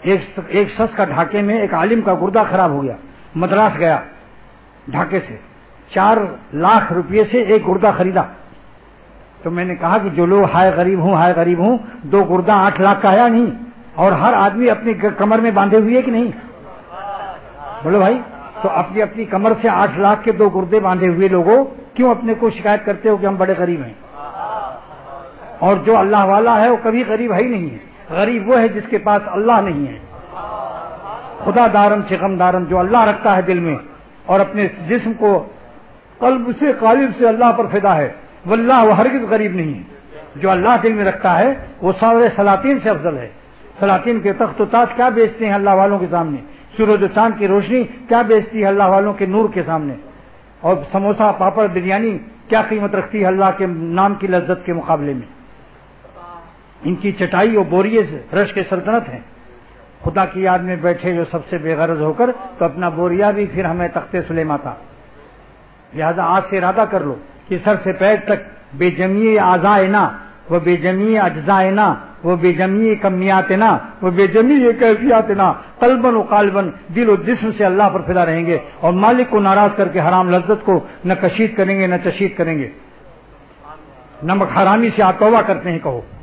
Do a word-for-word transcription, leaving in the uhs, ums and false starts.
ایک ایک شخص کا ڈھاکے میں ایک عالم کا گردہ خراب ہو گیا، مدراس گیا ڈھاکے سے، چار لاکھ روپئے سے ایک گردہ خریدا. تو میں نے کہا کہ جو لوگ ہائے غریب ہوں ہائے غریب ہوں، دو گردہ آٹھ لاکھ کا آیا نہیں، اور ہر آدمی اپنی کمر میں باندھے ہوئے کہ نہیں؟ بولو بھائی. تو اپنی اپنی کمر سے آٹھ لاکھ کے دو گردے باندھے ہوئے لوگوں کیوں اپنے کو شکایت کرتے ہو کہ ہم بڑے غریب ہیں؟ اور جو اللہ والا ہے وہ کبھی غریب ہے ہی نہیں ہے. غریب وہ ہے جس کے پاس اللہ نہیں ہے. خدا دارن شغم دارن، جو اللہ رکھتا ہے دل میں اور اپنے جسم کو قلب سے قالب سے اللہ پر فدا ہے، واللہ وہ ہرگز غریب نہیں ہے. جو اللہ دل میں رکھتا ہے وہ سارے سلاطین سے افضل ہے. سلاطین کے تخت و تاج کیا بیچتے ہیں اللہ والوں کے سامنے؟ سورج و چاند کی روشنی کیا بیچتی ہے اللہ والوں کے نور کے سامنے؟ اور سموسا پاپڑ بریانی کیا قیمت رکھتی ہے اللہ کے نام کی لذت کے مقابلے میں؟ ان کی چٹائی اور بوریے سے رش کے سلطنت ہیں. خدا کی یاد میں بیٹھے جو سب سے بے غرض ہو کر تو اپنا بوریا بھی پھر ہمیں تخت سلیما تھا. لہذا آج سے ارادہ کر لو کہ سر سے پیر تک بے جمی اعضائنا وہ بے جمی اجزائنا وہ بے جمی کمیاتنا وہ بے جمی کیفیاتنا قلبن و قالبن، دل و جسم سے اللہ پر فدا رہیں گے اور مالک کو ناراض کر کے حرام لذت کو نہ کشید کریں گے نہ چشید کریں گے. نمک حرامی سے آپ توبہ کرتے ہیں کہو.